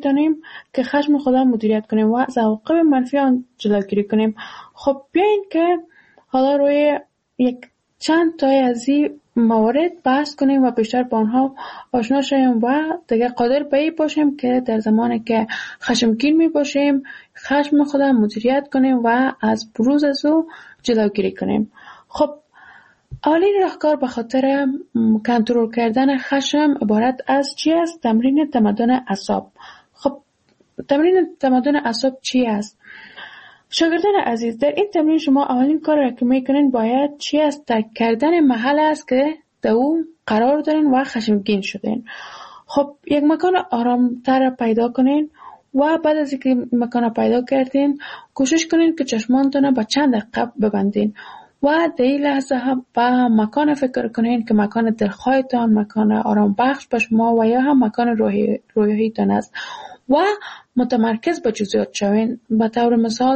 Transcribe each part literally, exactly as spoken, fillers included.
میتونیم که خشم خودم مدیریت کنیم و از عواقب منفی آن جلوگیری کنیم. خب بیاین که حالا روی یک چند تای از این موارد بحث کنیم و بیشتر با آنها آشنا شویم و دیگه قادر به این باشیم که در زمانی که خشمگین می باشیم خشم خودم مدیریت کنیم و از بروز از او جلوگیری کنیم. خب اولین راهکار به خاطر کنترل کردن خشم عبارت از چی است؟ تمرین تمدن اعصاب. خب تمرین تمدن اعصاب چی است؟ شاگردان عزیز، در این تمرین شما اولین کار را که میکنین باید چی است؟ درک کردن محل است که در او قرار دارین و خشمگین شدین. خب یک مکان آرامتر پیدا کنین و بعد از اینکه مکان پیدا کردین کوشش کنین که چشمانتون با چند دقیقه ببندین و در این لحظه هم با مکان فکر کنین که مکان دلخواهتان، مکان آرام بخش به شما و یا هم مکان روحی روحیتان است و متمرکز به جزئیات شوین. به طور مثال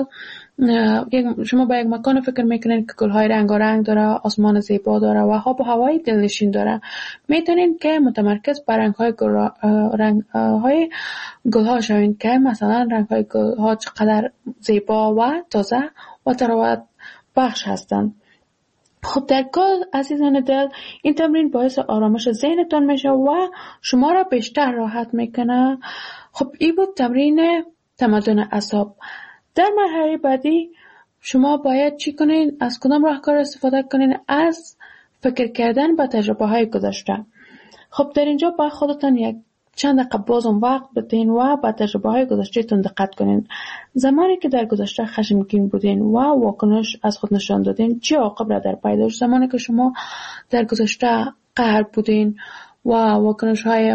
شما با یک مکان فکر میکنین که گلهای رنگارنگ داره، آسمان زیبا داره و آب و هوای دلنشین داره. میتونین که متمرکز بر رنگهای گل رنگهای گلها شوین که مثلا رنگهای گلها چقدر زیبا و تازه و تراوت بخش هستند. خب در کل عزیزان دل، این تمرین باعث آرامش ذهنتان میشه و شما را بیشتر راحت میکنه. خب این بود تمرین تمدن اعصاب. در مرحله بعدی شما باید چی کنین؟ از کدام راهکار استفاده کنین؟ از فکر کردن با تجربه های گذشته. خب در اینجا با خودتان یک چند دقیقه بازم وقت بدین و با تجربه های گذشته تون دقت کنین. زمانی که در گذشته خشمگین بودین و واکنش از خود نشان دادین چه عواقب را در پی داشت؟ زمانی که شما در گذشته قهر بودین و واکنش های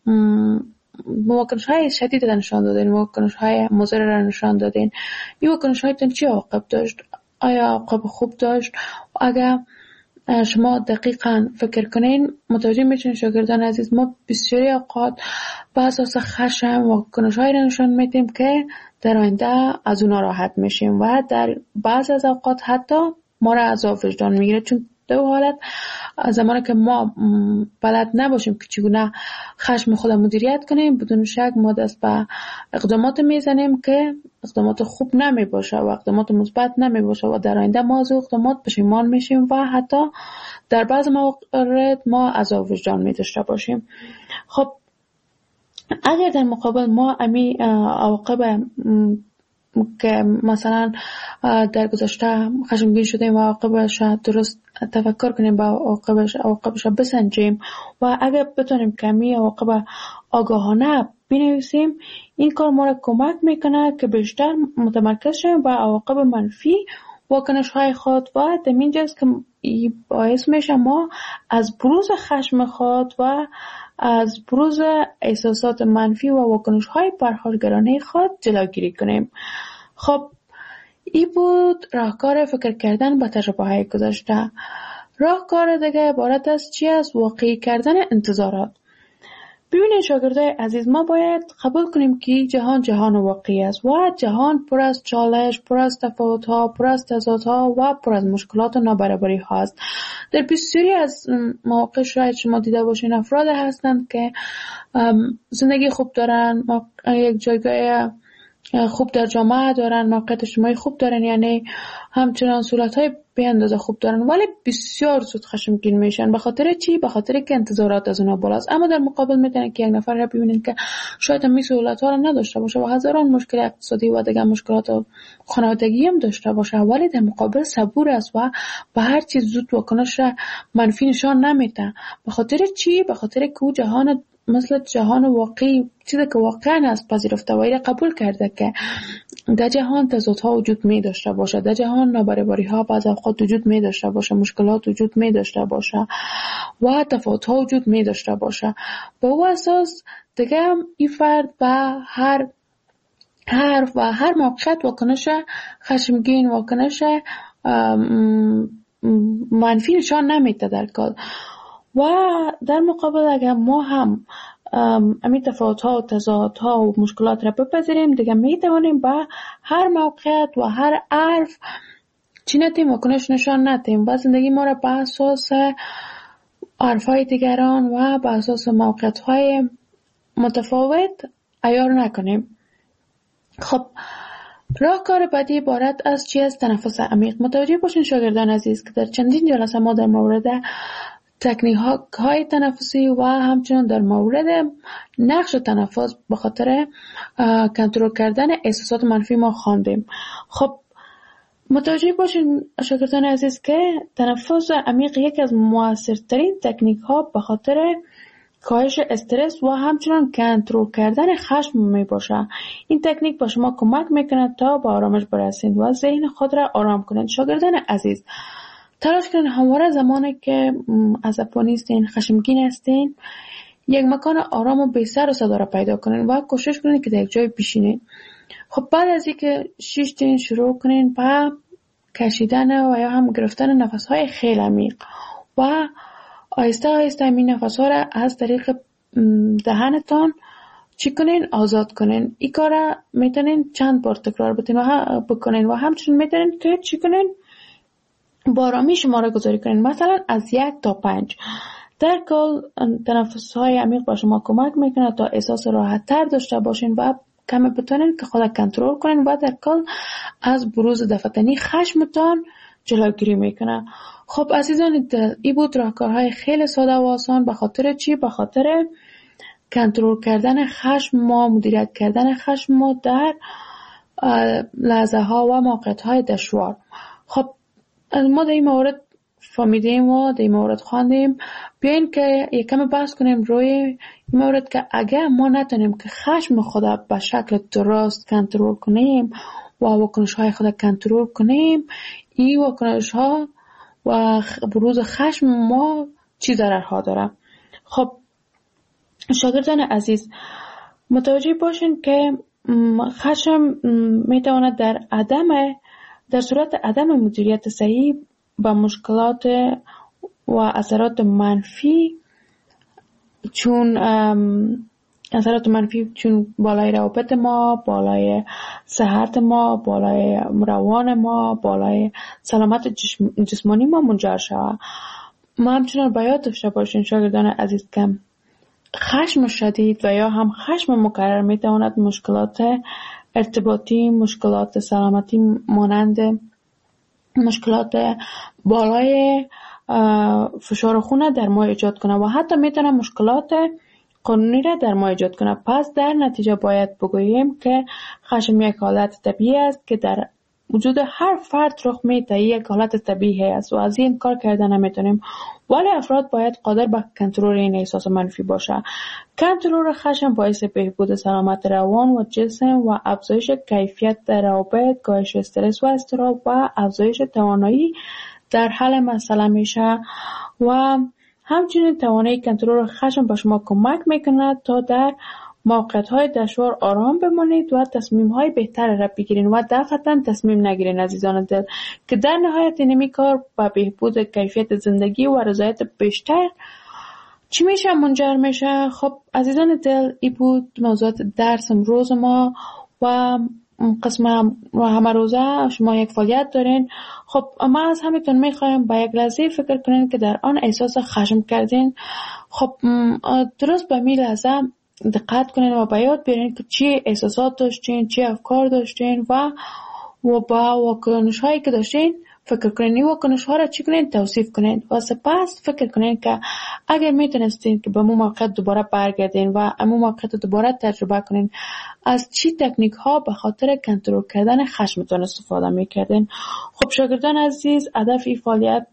واکنش های شدید را نشان دادین، واکنش های مضر را نشان دادین، این واکنش هایتون چه عواقب داشت؟ آیا عواقب خوب داشت؟ اگر شما دقیقاً فکر کنین متوجه میشین شاگردان عزیز، ما بسیاری اوقات به اساس خشم و واکنش‌هایی را نشان میدیم که در آینده از اونا راحت میشیم و در بعض از اوقات حتی ما را عذاب وجدان میگیره. چون دو حالت، زمانی که ما بلد نباشیم که چگونه خشم خود مدیریت کنیم، بدون شک ما دست به اقدامات میزنیم که اقدامات خوب نمی باشه و اقدامات مثبت نمی باشه و در آینده ما از اقدامات پشیمان میشیم و حتی در بعض موارد ما عذاب وجدان می داشته باشیم. خب اگر در مقابل ما امی عواقب که مثلا در گذشته خشمگین شدیم و عواقبش درست تفکر کنیم با عواقبش عواقبش بسنجیم و اگر بتونیم کمی عواقب آگاهانه بنویسیم، این کار ما را کمک میکنه که بیشتر متمرکز شویم با عواقب منفی واکنش های خود و در اینجاست که باعث میشه ما از بروز خشم خود و از بروز احساسات منفی و واکنش های پرخاشگرانه خود جلوگیری کنیم. خب این بود راهکار فکر کردن با تجربه های گذشته. راهکار دیگه عبارت از چی است؟ واقعی کردن انتظارات. ببینید شاگردای عزیز، ما باید قبول کنیم که جهان جهان واقعی است و جهان پر از چالش، پر از تفاوت ها، پر از تضاد ها و پر از مشکلات و نابرابری ها است. در بسیاری از مواقع شاید شما دیده باشین افراد هستند که زندگی خوب دارن، یک جایگاه خوب در جامعه دارن، موقعیت اجتماعی خوب دارن، یعنی همچنان صورت‌های به اندازه خوب دارن، ولی بسیار زود خشمگین میشن. به خاطر چی؟ به خاطر که انتظارات از اونها بالاست. اما در مقابل میتونن که یک نفر را ببینین که شاید هم این سهولت‌ها را نداشته باشه و هزاران مشکل اقتصادی و دیگر مشکلات خانوادگی هم داشته باشه، ولی در مقابل صبور است و به هر چیز زود واکنش منفی نشان نمیده. به خاطر چی؟ به خاطر که او جهان مثل جهان واقعی، چیزی که واقعا است پذیرفته و این قبول کرده که در جهان تضادها وجود می داشته باشه، در جهان نابرابری ها بعض اوقات وجود می داشته باشه، مشکلات وجود می داشته باشه و تفاوت ها وجود می داشته باشه. به او اساس دیگه این فرد به هر هر و هر موقعیت واکنش خشمگین، واکنش منفی نشان نمیده در کل. و در مقابل اگر ما هم امی تفاوت‌ها و تضادها و مشکلات را بپذیریم، دیگه میتوانیم با هر موقعیت و هر حرف چی نتیم واکنش نشان ندیم و زندگی ما را به اساس حرف‌های دیگران و به اساس موقعیت‌های متفاوت عیار نکنیم. خب راهکار بعدی عبارت از چی است؟ تنفس عمیق. متوجه باشین شاگردان عزیز که در چندین جلسه ما در مورد تکنیک های تنفسی و همچنین در مورد نقش تنفس به خاطر کنترل کردن احساسات منفی ما خواندیم. خب متوجه باشین شاگردان عزیز که تنفس عمیق یکی از موثرترین تکنیک ها به خاطر کاهش استرس و همچنین کنترل کردن خشم می باشه. این تکنیک با شما کمک میکنه تا به آرامش برسید و ذهن خود را آرام کنید. شاگردان عزیز تلاش کنید همواره زمانی که عصبانی هستین، خشمگین هستین، یک مکان آرام و بی سر و صدا را پیدا کنید و کوشش کنید که در یک جای بشینید. خب بعد از اینکه شیشتین شروع کنید با کشیدن و یا هم گرفتن نفس های خیلی عمیق و آهسته آهسته این نفس ها را از طریق دهنتان چی کنین؟ آزاد کنین. این کار را میتونین چند بار تکرار بکنین و همچنین میتونین که چی کنین؟ با آرامی شماره گذاری کنین، مثلا از یک تا پنج. در کل تنفس های عمیق با شما کمک میکنه تا احساس راحت تر داشته باشین و کمی بتونین که خود کنترل کنین و در کل از بروز دفتنی خشمتان جلوگیری میکنه. خب عزیزان دل، این بود راهکارهای خیلی ساده و آسان. به خاطر چی؟ به خاطر کنترل کردن خشم ما، مدیریت کردن خشم ما در لحظه ها و موقعیت های دشوار. خب ما در این مورد فهمیدیم و در این مورد خواندیم. بیاین که یکم بحث کنیم روی این مورد که اگر ما نتونیم که خشم خدا به شکل درست کنترل کنیم و واکنش های خدا کنترل کنیم، این واکنش ها و بروز خشم ما چی ضررها داره. خب شاگردان عزیز متوجه باشین که خشم میتواند در عدم در صورت عدم مدیریت صحیح با مشکلات و اثرات منفی چون اثرات منفی چون بالای روابط ما، بالای صحت ما، بالای روان ما، بالای سلامت جسمانی ما منجر شود. ما همچنان باید داشته باشین شاگردان عزیز که خشم شدید و یا هم خشم مکرر میتواند مشکلات ارتباطی، مشکلات سلامتی مانند مشکلات بالای فشار خون در ما ایجاد کنه و حتی میتونه مشکلات قانونی را در ما ایجاد کنه. پس در نتیجه باید بگوییم که خشم یک حالت طبیعی است که در وجود هر فرد رخ میده، یک حالت طبیعی است و از این کار کردن نمیتونیم، ولی افراد باید قادر به کنترل این احساس منفی باشه. کنترل خشم باعث بهبود سلامت روان و جسم و افزایش کیفیت روابط، کاهش استرس و اضطراب و افزایش توانایی در حل مسئله میشه و همچنین توانایی کنترل خشم به شما کمک میکنه تا در موقعیت‌های دشوار آرام بمانید و تصمیم‌های بهتر را بگیرین و دفعتاً تصمیم نگیرین عزیزان دل، که در نهایت اینمی کار به بهبود کیفیت زندگی و رضایت بیشتر چی میشه منجر میشه. خب عزیزان دل این بود موضوعات درس امروز ما و قسم همه روزه شما یک فعالیت دارین. خب ما از همیتون میخوایم با یک لحظه فکر کنین که در آن احساس خشم کردین. خب درست به می لحظه دقت کنین و با یاد بیارین که چی احساسات داشتین، چی افکار داشتین و و با واکنش هایی که داشتین فکر کنین. این واکنش ها را چی کنین؟ توصیف کنین و سپس فکر کنین که اگر میتونستین که به مو موقع دوباره برگردین و امو موقع دوباره تجربه کنین، از چی تکنیک ها به خاطر کنترل کردن خشمتون استفاده میکردین. خب شاگردان عزیز، هدف این فعالیت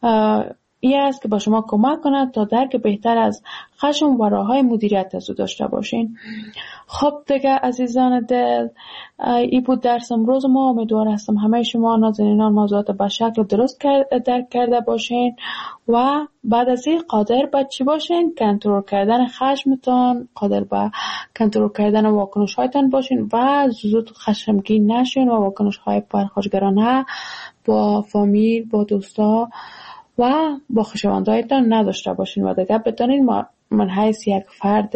این است که با شما کمک کند تا درک بهتر از خشم و راه‌های مدیریت از او داشته باشین. خب دیگه عزیزان دل، این بود درس امروز ما. امیدوار هستم همه شما نازنینان موضوعات به شکل درست درک کرده باشین و بعد از این قادر به چی باشین؟ کنترل کردن خشمتان، قادر به کنترل کردن واکنش‌هایتان باشین و زود خشمگین نشین و واکنش‌های پرخاشگرانه با فامیل، با دوستا و با خویشاوندایتان نداشته باشین و دیگه بتونین من حیث یک فرد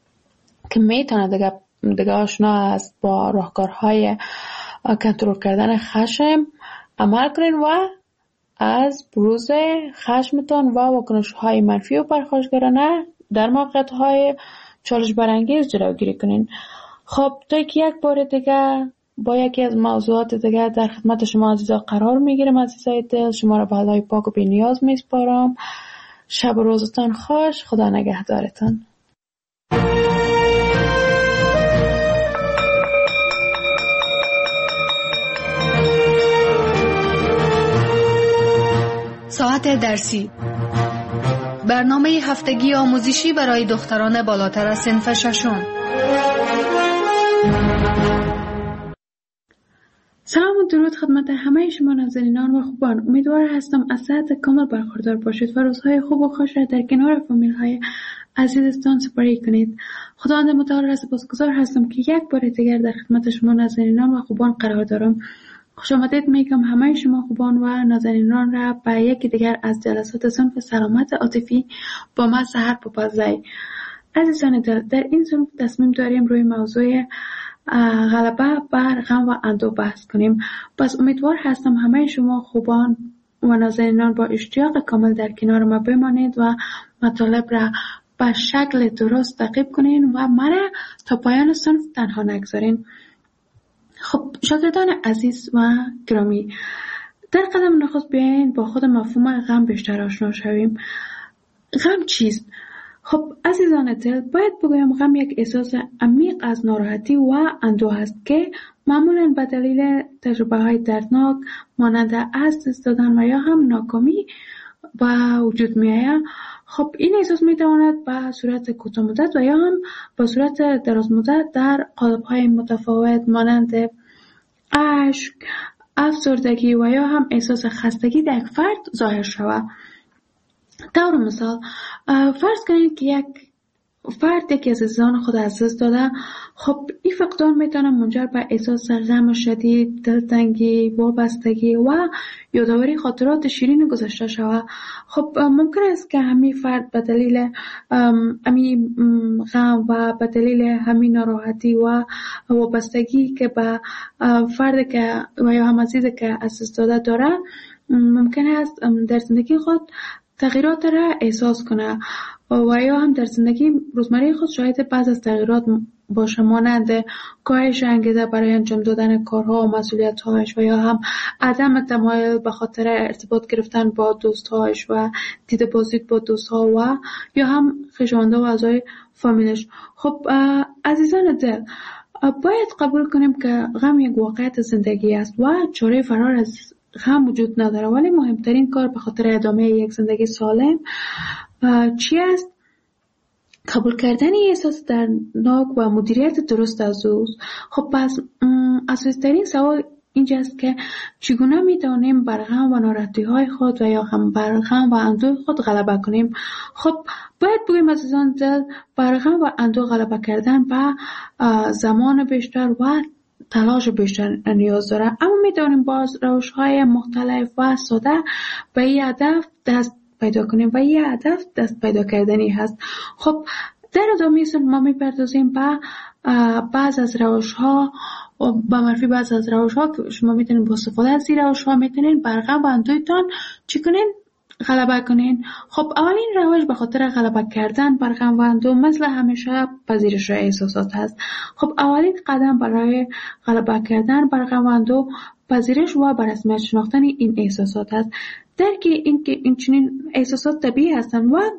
که میتونه دیگه دیگه آشنا است با راهکارهای کنترل کردن خشم عمل کنین و از بروز خشمتان و واکنش‌های منفی و پرخاشگرانه در موقعیت‌های چالش برانگیز جلوگیری کنین. خب تا که یک بار دیگه با یکی از موضوعات دیگه در خدمت شما عزیزا قرار میگیرم. عزیزای دل، شما را به الله پاک و بی نیاز میسپارم. شب و روزتان خوش. خدا نگهدارتان. ساعت درسی، برنامه هفتگی آموزشی برای دختران بالاتر از صنف ششم. سلام و درود خدمت همه شما ناظرینان و خوبان. امیدوار هستم از صحت کامل برخوردار باشید و روزهای خوب و خوش را در کنار فامیل های عزیزتان سپری کنید. خداوند متعال را سپاسگزار هستم که یک بار دیگر در خدمت شما ناظرینان و خوبان قرار دارم. خوش آمدید میگم همه شما خوبان و ناظرینان را به یکی دیگر از جلسات صنف سلامت عاطفی با من سحر پاپازی. عزیزان دل، در این صنف تصمیم داریم روی موضوع غلبه بر غم و اندوه بحث کنیم. پس امیدوار هستم همه شما خوبان و ناظرینان با اشتیاق کامل در کنار ما بمانید و مطالب را به شکل درست تعقیب کنین و مرا تا پایان صنف تنها نگذارین. خب شاگردان عزیز و گرامی، در قدم نخست بیاین با خود مفهوم غم بیشتر آشنا شویم. غم چیست؟ خب عزیزان دل، باید بگویم غم یک احساس عمیق از ناراحتی و اندوه است که معمولاً به دلیل تجربه های دردناک مانند از دست دادن و یا هم ناکامی به وجود می آید. خب این احساس می تواند به صورت کوتاه مدت و یا هم به صورت دراز مدت در قالب های متفاوت مانند اشک، افسردگی و یا هم احساس خستگی در یک فرد ظاهر شود. طور مثال فرض کنید که یک فرد یکی از عزیزان خود از دست داده. خب این فقدان میتونه منجر به احساس غم شدید، دلتنگی، وابستگی و یادآوری خاطرات شیرین گذشته شود. خب ممکن است که همین فرد به دلیل همین غم و به دلیل همین ناراحتی و وابستگی که به فرد که و یا هم عزیزی که از دست داده داره، ممکن است در زندگی خود تغییرات را احساس کنه و یا هم در زندگی روزمره خود شاهد بعض از تغییرات باشه، مانند کاهش انگیزه برای انجام دادن کارها و مسئولیت‌هایش و یا هم عدم تمایل به خاطر ارتباط گرفتن با دوست‌هایش و دید بازدید با دوست‌ها و یا هم خویشاوند و اعضای فامیلش. خب عزیزان دل، باید قبول کنیم که غم یک واقعیت زندگی است و چاره فرار از غم وجود نداره، ولی مهمترین کار به خاطر ادامه یک زندگی سالم چی است؟ قبول کردن احساس دردناک و مدیریت درست از او. خب پس اساسی‌ترین سوال اینجاست که چگونه میتونیم بر غم و ناراحتی های خود و یا هم بر غم و اندوه خود غلبه کنیم. خب باید بگویم عزیزان دل، بر غم و اندوه غلبه کردن به زمان بیشتر و تلاش بیشتر نیاز داره، اما میتونیم باز روش‌های مختلف و ساده به این هدف دست پیدا کنیم و این هدف دست پیدا کردنی هست. خب در ادامه ما میپردازیم به بعض از روش‌ها و به معرفی بعض از روش‌ها که شما میتونید با استفاده از این روش‌ها میتونید بر غم و اندوهتان چی کنین؟ غلبه کنین. خب اولین روش به خاطر غلبه کردن بر غم و اندوه مثل همیشه پذیرش احساسات هست. خب اولین قدم برای غلبه کردن بر غم و اندوه پذیرش و به رسمیت شناختن این احساسات است. درک این که این چنین احساسات طبیعی هستند و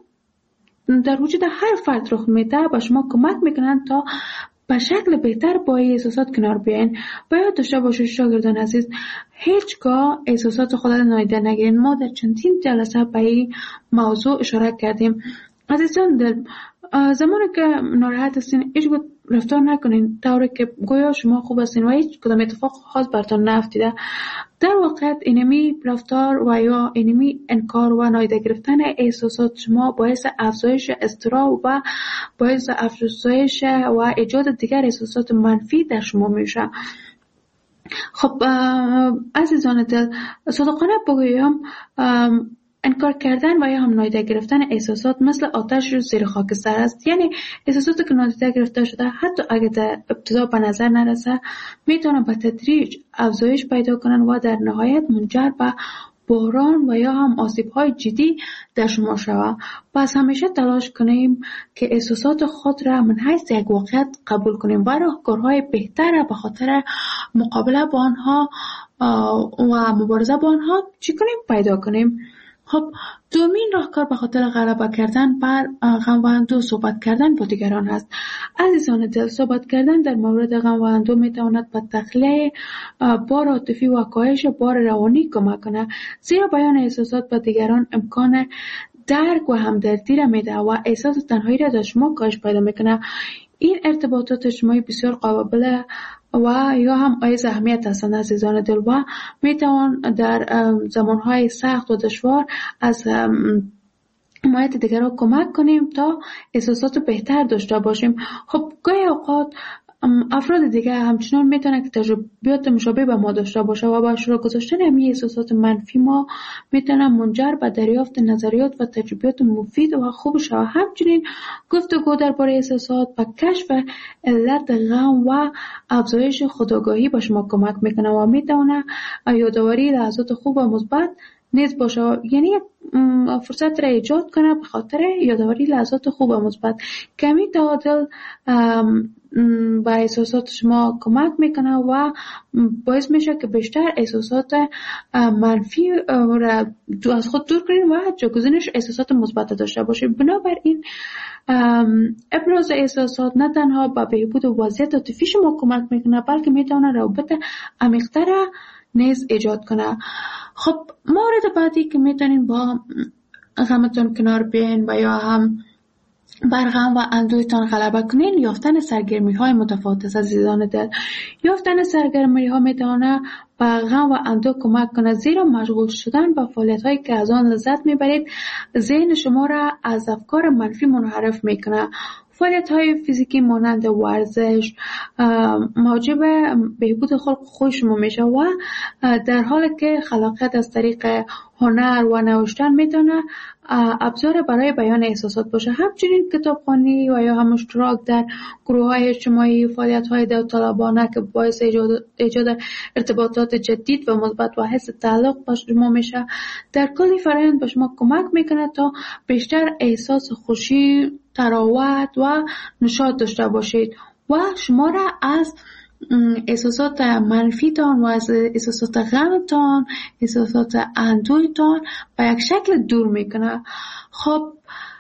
در وجود هر فرد رخ میده به شما کمک میکنند تا به شکل بهتر با احساسات کنار بیاین. باید داشته باشید شاگردان عزیز، هیچگاه احساسات خود را نادیده نگیرین. ما در چندین جلسه به این موضوع اشاره کردیم. عزیزان دل، زمانی که ناراحت هستین هیچ گونه رفتار نکنین طوری که گویا شما خوب هستین و هیچ کدام اتفاق خاص براتون نیفتیده. در واقع اینمی رفتار و یا اینمی انکار و نادیده گرفتن احساسات شما باعث افزایش اضطراب و باعث افزایش و ایجاد دیگر احساسات منفی در شما میشه. خب عزیزان دل، صادقانه بگویم انکار کردن و یا هم نادیده گرفتن احساسات مثل آتش رو زیر خاکستر است. یعنی احساساتی که نادیده گرفته شده حتی اگه در ابتدا به نظر نرسه میتونن به تدریج افزایش پیدا کنن و در نهایت منجر به بحران و یا هم آسیب‌های جدی در شما شود. پس همیشه تلاش کنیم که احساسات خود را من حیث یک واقعیت قبول کنیم و راهکارهای بهتر را به خاطر مقابله با آنها و مبارزه با آنها چی کنیم پیدا کنیم. خب دومین راهکار به خاطر غلبه کردن بر غم و اندوه صحبت کردن با دیگران هست. عزیزان دل، صحبت کردن در مورد غم و اندوه میتواند به تخلیه بار عاطفی و کاهش بار روانی کمک کنه، زیرا بیان احساسات به دیگران امکان درک و همدردی را میده و احساس تنهایی را در شما کاهش پیدا میکنه. این ارتباطات اجتماعی بسیار قابل و یا هم ایز اهمیت هستند عزیزان دل و میتوان در زمانهای سخت و دشوار از حمایت دیگران کمک کنیم تا احساسات بهتر داشته باشیم. خب گاهی اوقات افراد دیگه همچنان میتونه که تجربیات مشابه به ما داشته باشه و با اشتراک گذاشتن همین احساسات منفی ما میتونه منجر به دریافت نظریات و تجربیات مفید و خوب شود. همچنین گفتگو درباره احساسات و کشف علت غم و افزایش خودآگاهی به شما کمک میکنه و میتونه یادآوری لحظات خوب و مثبت نیز باشه، یعنی فرصت را ایجاد کنه به خاطر یادآوری لحظات خوب و مثبت. کمی تعادل با احساسات شما کمک میکنه و باعث میشه که بیشتر احساسات منفی را از خود دور کنید و جایگزینش احساسات مثبت داشته باشید. بنابراین ابراز احساسات نه تنها به بهبود وضعیت عاطفی شما کمک میکنه بلکه میتونه روابط عمیق‌تر را نیز ایجاد کنه. خب مورد بعدی که میتونین با غمتون کنار بیاین و یا هم بر غم و اندوهتان غلبه کنین یافتن سرگرمی های متفاوت است عزیزان دل. یافتن سرگرمی ها میتونه به غم و اندوه کمک کنه، زیرا مشغول شدن با فعالیت هایی که از آن لذت میبرید ذهن شما را از افکار منفی منحرف میکنه. فعالیت های فیزیکی مانند ورزش موجب بهبود خلق خوی شما میشه و در حالی که خلاقیت از طریق هنر و نوشتن میتونه ابزار برای بیان احساسات باشه. همچنین کتابخوانی و یا هم اشتراک در گروه های اجتماعی، فعالیت های داوطلبانه که باعث ایجاد, ایجاد ارتباطات جدید و مثبت و حس تعلق با شما میشه، در کلی فرآیند به شما کمک میکنه تا بیشتر احساس خوشی، تراوت و نشاط داشته باشید و شما را از احساسات منفیتان و از احساسات غمتان، احساسات اندوهتان به یک شکل دور میکنه. خب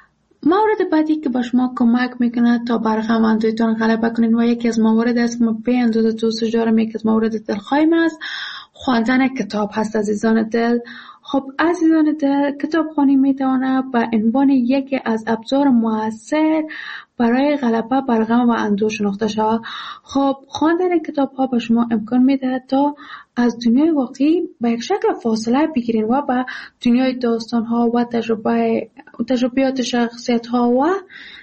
مورد بعدی که به شما کمک میکنه تا بر غم و اندوهتان غلبه کنین و یکی از موارد است که ما به اندازه دوستش دارم، یکی از موارد دلخواهیم است خواندن کتاب هست عزیزان دل. خب عزیزان دل، کتابخوانی میتونه به عنوان یکی از ابزار موثر برای غلبه بر غم و اندوه شناخته شود. خب خواندن کتاب ها به شما امکان میده تا از دنیای واقعی به یک شکل فاصله بگیرین و به دنیای داستان ها و تجربه تجربیات شخصیت ها و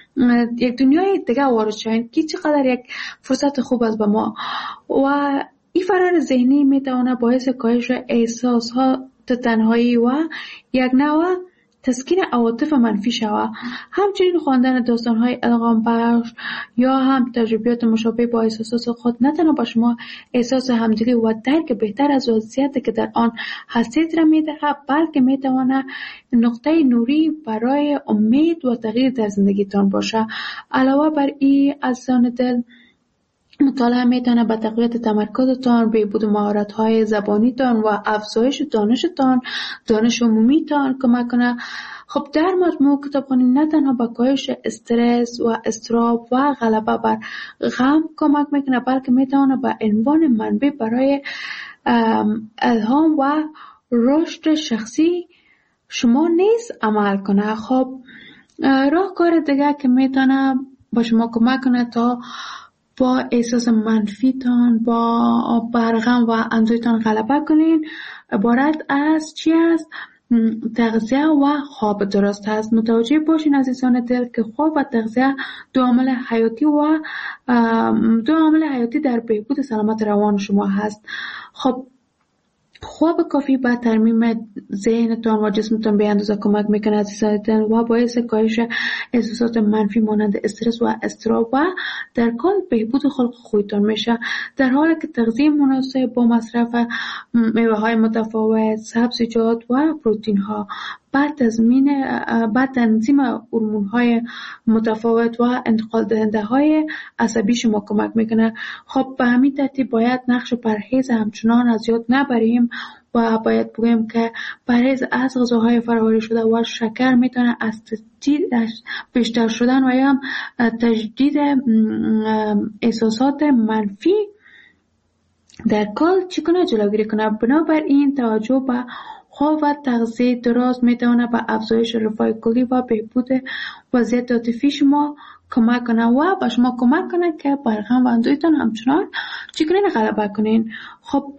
یک دنیای دیگه وارد شوین که چقدر یک فرصت خوب است به ما. و این فرار ذهنی میتونه باعث کاهش احساس ها تنهایی و یک نوع تسکین عواطف منفی شود. همچنین خواندن داستان‌های الهام بخش یا هم تجربیات مشابه با احساسات خود نه تنها به شما احساس همدلی و درک بهتر از وضعیتی که در آن هستید را می‌دهد، بلکه می‌تواند نقطه نوری برای امید و تغییر در زندگیتان باشه. علاوه بر این عزیزان دل، مطالعه میتونه به تقویت تمرکزتان، بهبود مهارت‌های زبانیتان و افزایش دانشتان، دانش عمومیتان کمک کنه. خب در مجموع کتابخوانی نه تنها به کاهش استرس و اضطراب و غلبه بر غم کمک میکنه، بلکه میتونه به عنوان منبع برای الهام و رشد شخصی شما نیز عمل کنه. خب راهکار دیگه که میتونه با شما کمک کنه تا با احساس منفیتان، با برغم و اندوهتان غلبه کنین عبارت از چی است؟ تغذیه و خواب درست است. متوجه باشین عزیزان دل که خواب و تغذیه دو عامل حیاتی و دو عامل حیاتی در بهبود سلامت روان شما هست. خب خواب کافی به ترمیم ذهنتان و جسمتان به اندازه کمک میکنه عزیزان و باعث کاهش احساسات منفی مانند استرس و اضطراب و در کل بهبود خلق خویتان میشه. در حالی که تغذیه مناسب با مصرف میوه های متفاوت، سبزیجات و پروتئین ها بعد تضمین بعد تنظیم هورمون های متفاوت و انتقال دهنده های عصبی شما کمک میکنه. خب به همین ترتیب باید نقش پرهیز همچنان از یاد نبریم و باید بگویم که پرهیز از غذاهای فرآوری شده و شکر میتونه از تجدید بیشتر شدن و یا تجدید احساسات منفی در کل چگونه جلوگیری کنه. بنابراین توجه به خواب و تغذیه درست میتونه به افزایش رفاه کلی و بهبود وضعیت عاطفی شما کمک کنه و به شما کمک کنه که بر غم و اندوهتان همچنان چگونه غلبه کنین. خب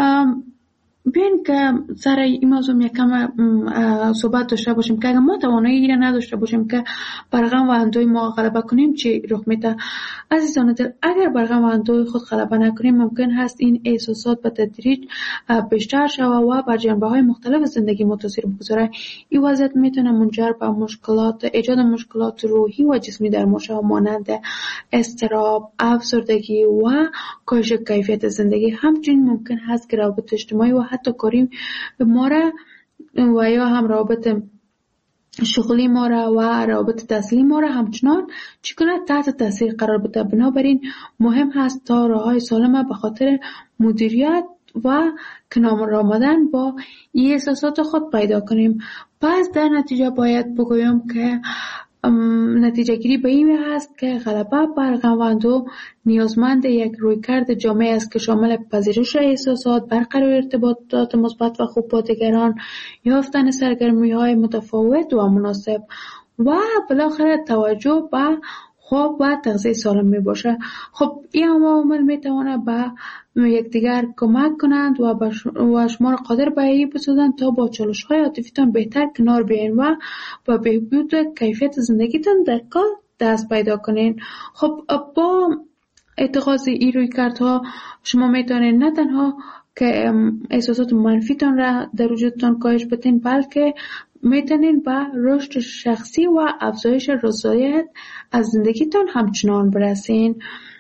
بیاین که سر این موضوع یکم صحبت داشته باشیم که اگر ما توانایی را نداشته باشیم که بر غم و اندوه ما غلبه کنیم چی رخ میده. عزیزان دل، اگر بر غم و اندوه خود غلبه نکنیم ممکن هست این احساسات به تدریج بیشتر شود و بر جنبه‌های مختلف زندگی ما تاثیر بگذاره. این وضعیت میتونه منجر به مشکلات ایجاد مشکلات روحی و جسمی در ما شود مانند اضطراب، افسردگی و کاهش کیفیت زندگی. همچنین ممکن هست که روابط اجتماعی و حتی کاری ما را و یا هم روابط شغلی ما را و روابط تحصیلی ما را همچنان چگونه تحت تاثیر قرار بده. بنابراین مهم هست تا راههای سالم به خاطر مدیریت و کنار آمدن با این احساسات خود پیدا کنیم. پس در نتیجه باید بگویم که نتیجه گیری به این هست که غلبه بر غم و اندوه نیازمند یک رویکرد جامع است که شامل پذیرش احساسات، برقرار ارتباطات مثبت و خوب با دیگران، یافتن سرگرمی‌های متفاوت و مناسب و بالاخره توجه به خواب و تغذیه سالم می باشه. خب این عوامل می تواند به یکدیگر کمک کنند و و شما را قادر به این بسازند تا با چالش‌های عاطفیتان بهتر کنار بیاین و با بهبود کیفیت زندگیتان در کل دست پیدا کنین. خب با اتخاذ این رویکردها شما میتونید نه تنها که احساسات منفیتان را در وجودتان کاهش بدین بلکه میتونین به رشد شخصی و افزایش رضایت از زندگیتان همچنان برسین.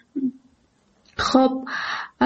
خب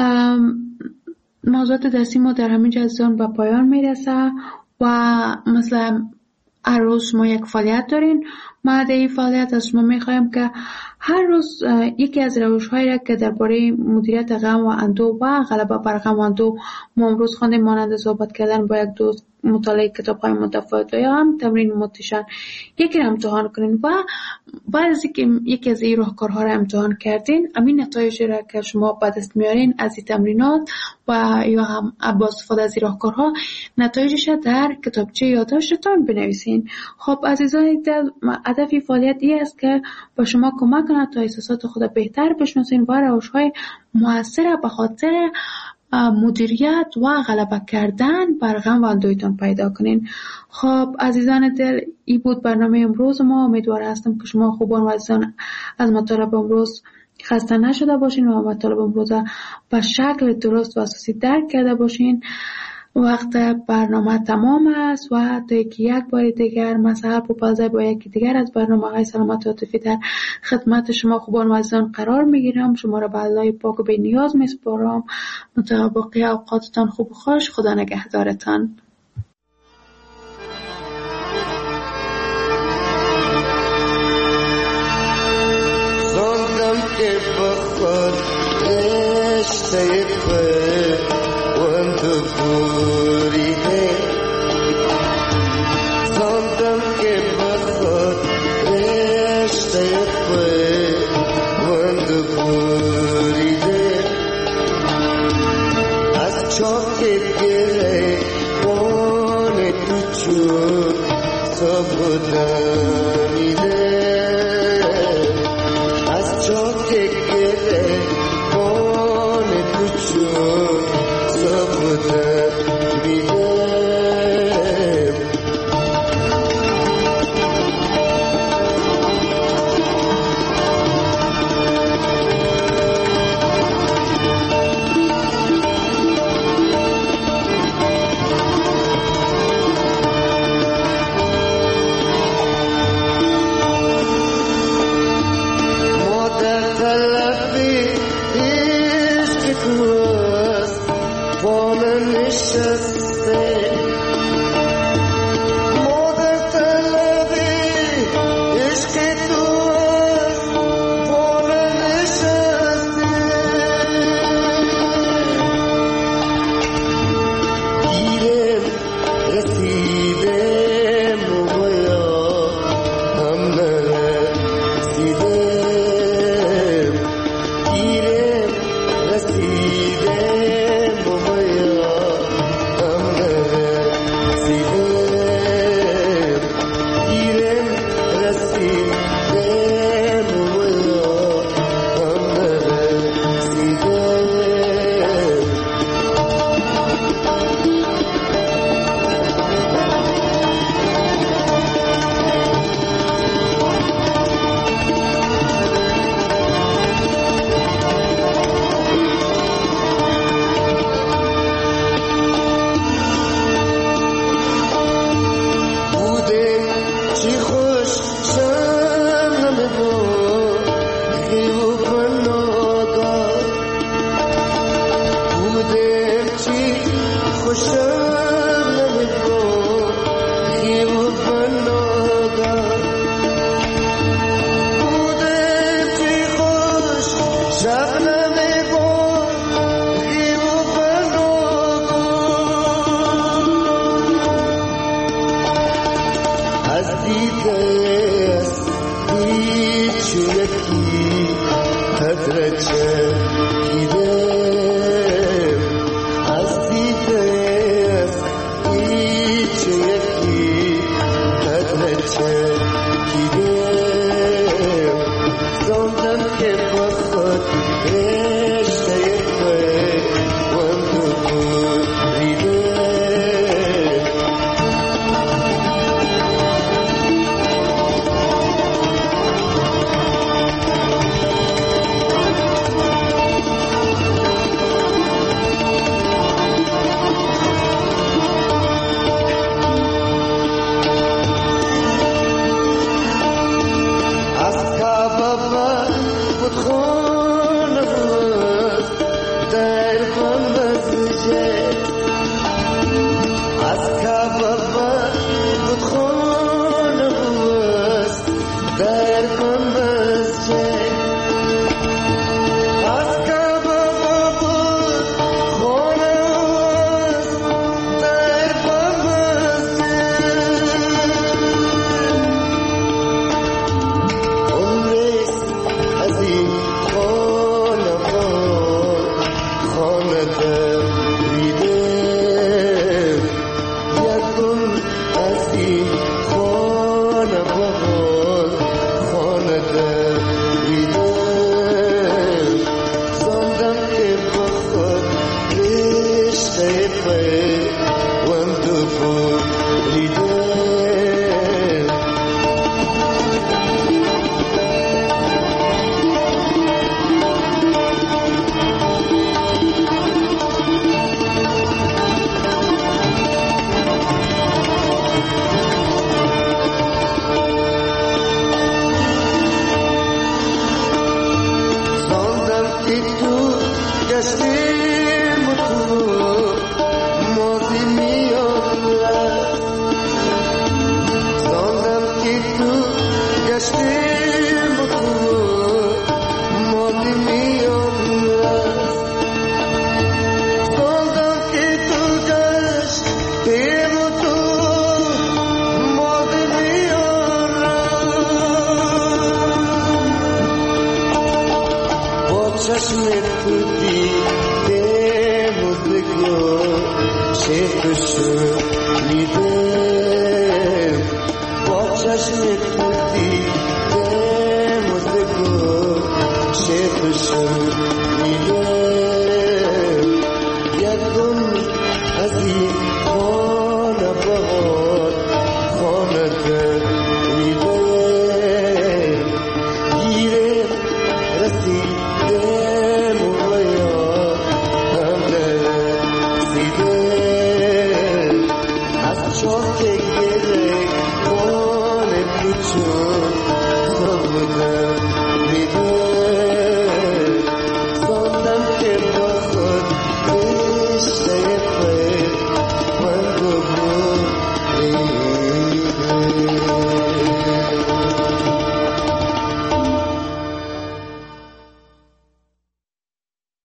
موضوعات درسی ما در همین جزان به پایان میرسه و مثلا هر روز ما یک فعالیت دارین. ما در این فعالیت از شما میخوایم که هر روز یکی از روش‌هایی را که درباره مدیریت غم و اندوه و غلبه بر غم و اندوه ما امروز خواندیم مانند صحبت کردن با یک دوست، مطالعه کتاب‌های متفاوت یا هم تمرین موتیشن یکی را امتحان کنین و بعد از اینکه یکی از این راهکارها را امتحان کردین همین نتایج را که شما به دست میارین از این تمرینات و یا هم با استفاده از این راهکارها نتایجش در کتابچه یادداشتتان بنویسین. خب عزیزان دل، هدف فعالیت این است که با شما کمک کنه تا احساسات خود بهتر بشناسین و روش‌های مؤثر به خاطر مدیریت و غلبه کردن بر غم و اندوهتان پیدا کنین. خب عزیزان دل، این بود برنامه امروز ما. امیدوار هستم که شما خوبان و عزیزان از مطالب امروز خسته نشده باشین و مطالب امروز به شکل درست و اساسی درک کرده باشین. وقت برنامه تمام است و تا یکی یک بار دیگر مسئله پوپازه با یکی دیگر از برنامه های سلامت عاطفی در خدمت شما خوبان و عزیزان قرار میگیرم. شما را به الله پاک و بی نیاز میسپارم. متابقی اوقاتتان خوب و خوش. خدا نگهدارتان. زندم که بخور رشته پر وانتو بوریده زندم که بخور رشته پر وانتو بوریده از چاک گره بان تو چون سبودانیده از چاک گره بان تو چون تو است با من نشسته مادر طلبی عشق تو است با من نشسته گیرم رسیدم مویا هم نرسیدم گیرم رسیدم مویا هم نرسیدم گیرم رسیدم مویا هم نرسیدم بودم چی خوش شنم بود خیو پناهگاه بودم چی خوش شنم بود خیو پناهگاه بودم چی خوش شنم بود خیو پناهگاه از دیده است هیچ یکی قدر چکیدم از دیده است هیچ یکی قدر چکیدم زندم که با خود رشته پیوند بریدم از کعبه بود خانه بود در کن مسجد از کعبه بود خانه بود در کن مسجد از کعبه بود خانه بود در کن مسجد عمریست از این خانه خانه دریدم یکم از این خانه خانه دریدم زندم که با خود رشته پیوند بریدم زندم که تو گشتیم و تو ماضی میاد رفت زندم که تو گشتیم و تو ماضی میاد رفت زندم که تو گشتیم و تو ماضی میاد رفت با چشم تو دیدم و بگو چه تو شد